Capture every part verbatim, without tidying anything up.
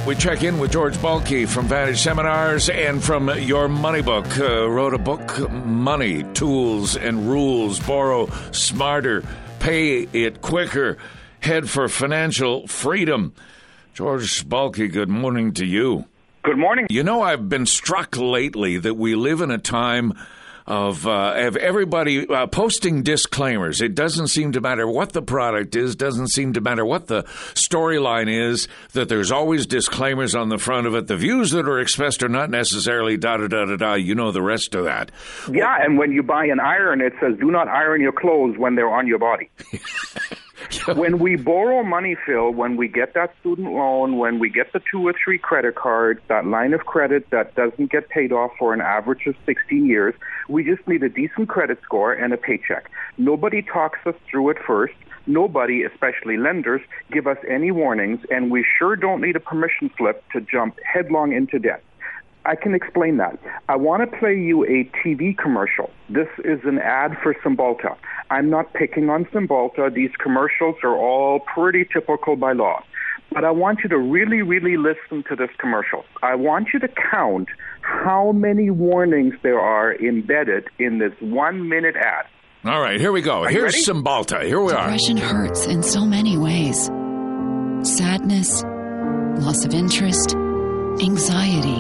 We check in with George Balke from Vantage Seminars and from Your Money Book. Uh, wrote a book, Money, Tools and Rules. Borrow smarter, pay it quicker, head for financial freedom. George Balke, good morning to you. Good morning. You know, I've been struck lately that we live in a time of, uh, of everybody uh, posting disclaimers. It doesn't seem to matter what the product is, doesn't seem to matter what the storyline is, that there's always disclaimers on the front of it. The views that are expressed are not necessarily da-da-da-da-da. You know the rest of that. Yeah, and when you buy an iron, it says, do not iron your clothes when they're on your body. When we borrow money, Phil, when we get that student loan, when we get the two or three credit cards, that line of credit that doesn't get paid off for an average of sixteen years, we just need a decent credit score and a paycheck. Nobody talks us through it first. Nobody, especially lenders, give us any warnings, and we sure don't need a permission slip to jump headlong into debt. I can explain that. I want to play you a T V commercial. This is an ad for Cymbalta. I'm not picking on Cymbalta. These commercials are all pretty typical by law. But I want you to really, really listen to this commercial. I want you to count how many warnings there are embedded in this one-minute ad. All right, here we go. Are Here's Cymbalta. Here we are. Depression hurts in so many ways. Sadness, loss of interest, anxiety.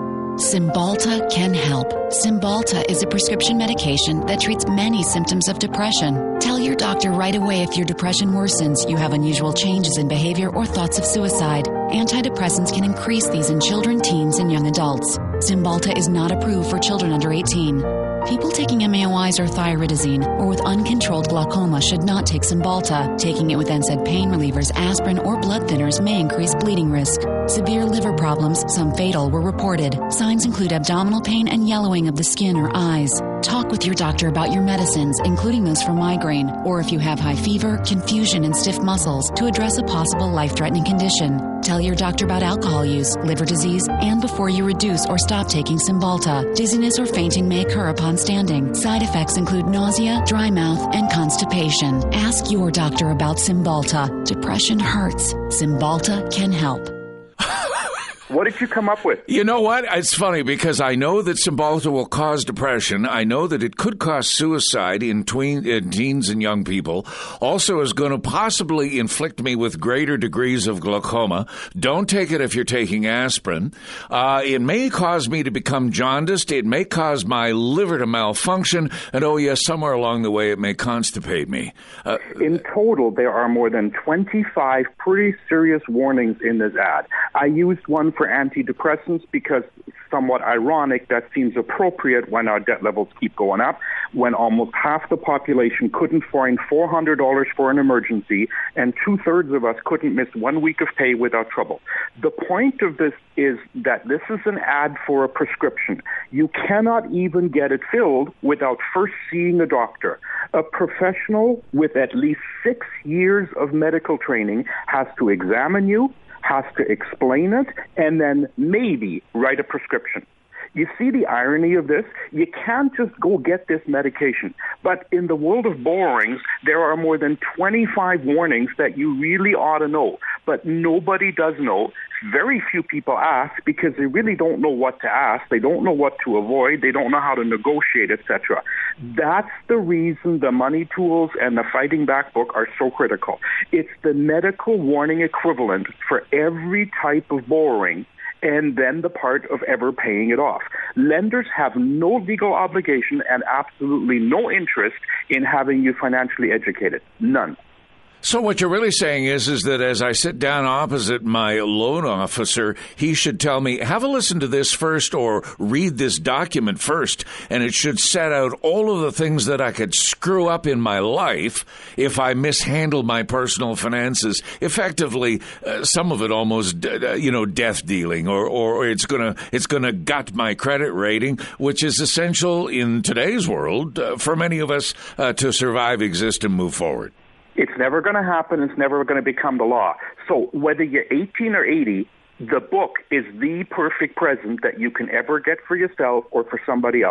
Cymbalta can help. Cymbalta is a prescription medication that treats many symptoms of depression. Tell your doctor right away if your depression worsens, you have unusual changes in behavior, or thoughts of suicide. Antidepressants can increase these in children, teens, and young adults. Cymbalta is not approved for children under eighteen. People taking M A O Is or thyroidazine or with uncontrolled glaucoma should not take Cymbalta. Taking it with N SAID pain relievers, aspirin, or blood thinners may increase bleeding risk. Severe liver problems, some fatal, were reported. Signs include abdominal pain and yellowing of the skin or eyes. Talk with your doctor about your medicines, including those for migraine, or if you have high fever, confusion, and stiff muscles, to address a possible life-threatening condition. Tell your doctor about alcohol use, liver disease, and before you reduce or stop taking Cymbalta. Dizziness or fainting may occur upon standing. Side effects include nausea, dry mouth, and constipation. Ask your doctor about Cymbalta. Depression hurts. Cymbalta can help. What did you come up with? You know what? It's funny because I know that Cymbalta will cause depression. I know that it could cause suicide in tween, uh, teens and young people. Also is going to possibly inflict me with greater degrees of glaucoma. Don't take it if you're taking aspirin. Uh, it may cause me to become jaundiced. It may cause my liver to malfunction. And oh, yes, somewhere along the way it may constipate me. Uh, in total, there are more than twenty-five pretty serious warnings in this ad. I used one for antidepressants because, somewhat ironic, that seems appropriate when our debt levels keep going up, when almost half the population couldn't find four hundred dollars for an emergency, and two-thirds of us couldn't miss one week of pay without trouble. The point of this is that this is an ad for a prescription. You cannot even get it filled without first seeing a doctor. A professional with at least six years of medical training has to examine you, has to explain it, and then maybe write a prescription. You see the irony of this? You can't just go get this medication. But in the world of borrowings, there are more than twenty-five warnings that you really ought to know. But nobody does know. Very few people ask because they really don't know what to ask. They don't know what to avoid. They don't know how to negotiate, et cetera. That's the reason the Money Tools and the Fighting Back book are so critical. It's the medical warning equivalent for every type of borrowing, and then the part of ever paying it off. Lenders have no legal obligation and absolutely no interest in having you financially educated. None. So what you're really saying is, is that as I sit down opposite my loan officer, he should tell me, have a listen to this first or read this document first, and it should set out all of the things that I could screw up in my life if I mishandle my personal finances. Effectively, uh, some of it almost, uh, you know, death dealing, or, or it's gonna it's gonna gut my credit rating, which is essential in today's world uh, for many of us uh, to survive, exist, and move forward. It's never going to happen. It's never going to become the law. So whether you're eighteen or eighty, the book is the perfect present that you can ever get for yourself or for somebody else.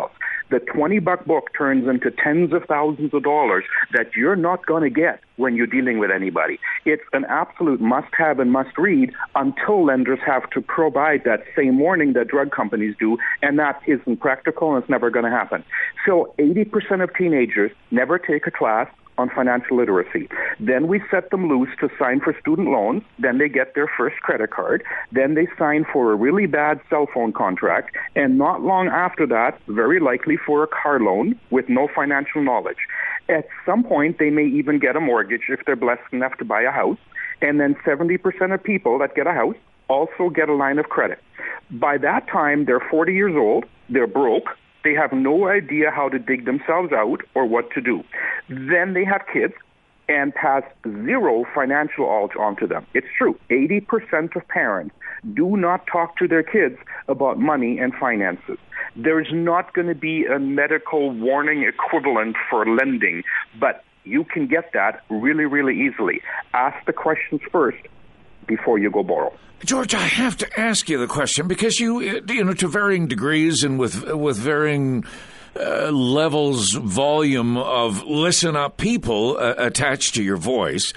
The twenty-buck book turns into tens of thousands of dollars that you're not going to get when you're dealing with anybody. It's an absolute must-have and must-read until lenders have to provide that same warning that drug companies do, and that isn't practical and it's never going to happen. So eighty percent of teenagers never take a class on financial literacy. Then we set them loose to sign for student loans. Then they get their first credit card. Then they sign for a really bad cell phone contract. And not long after that, very likely for a car loan with no financial knowledge. At some point, they may even get a mortgage if they're blessed enough to buy a house. And then seventy percent of people that get a house also get a line of credit. By that time, they're forty years old. They're broke. They have no idea how to dig themselves out or what to do. Then they have kids and pass zero financial knowledge onto them. It's true. eighty percent of parents do not talk to their kids about money and finances. There's not going to be a medical warning equivalent for lending, but you can get that really, really easily. Ask the questions first before you go borrow. George, I have to ask you the question because you, you know, to varying degrees and with with varying uh, levels, volume of listen up people uh, attached to your voice,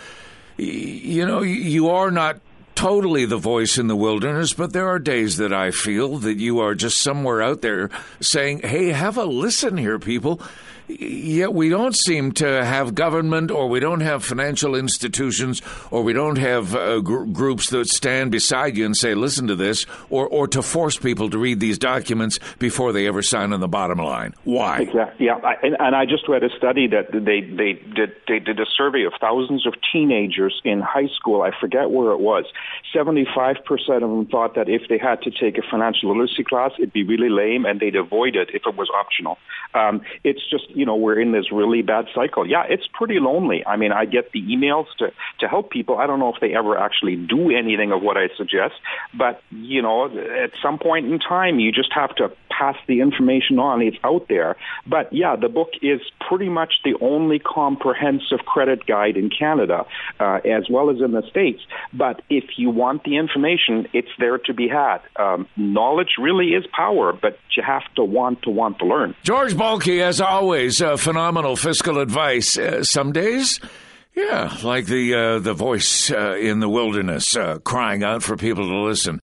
you know, you are not totally the voice in the wilderness, but there are days that I feel that you are just somewhere out there saying, hey, have a listen here, people. Yet we don't seem to have government, or we don't have financial institutions, or we don't have uh, gr- groups that stand beside you and say, listen to this, or, or to force people to read these documents before they ever sign on the bottom line. Why? Exactly. Yeah, I, and, and I just read a study that they they did they did a survey of thousands of teenagers in high school. I forget where it was. seventy-five percent of them thought that if they had to take a financial literacy class, it'd be really lame, and they'd avoid it if it was optional. Um, it's just, you know, we're in this really bad cycle. Yeah, it's pretty lonely. I mean, I get the emails to, to help people. I don't know if they ever actually do anything of what I suggest, but, you know, at some point in time, you just have to pass the information on. It's out there. But, yeah, the book is pretty much the only comprehensive credit guide in Canada, uh, as well as in the States. But if you want the information, it's there to be had. Um, knowledge really is power, but you have to want to want to learn. George Balke, as always, uh, phenomenal fiscal advice. Uh, some days, yeah, like the uh, the voice uh, in the wilderness uh, crying out for people to listen.